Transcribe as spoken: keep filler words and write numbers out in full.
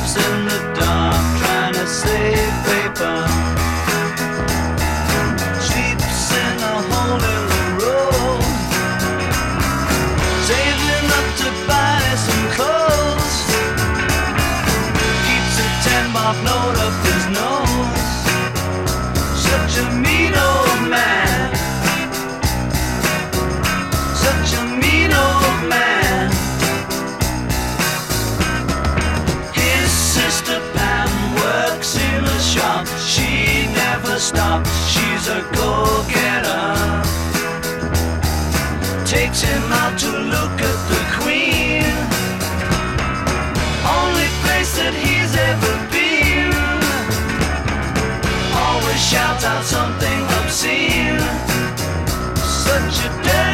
gropes in the dark, trying to save paper. Sleeps in a hole in the road, saving up to buy some clothes. Keeps a ten mark note up his nose. Such a mean old man. Such a mean old man. His sister Pam works in a shop. She never stops, she's a go-getter. Takes him out to look at the Queen, only place that he's ever been. Always shouts out something obscene. Such a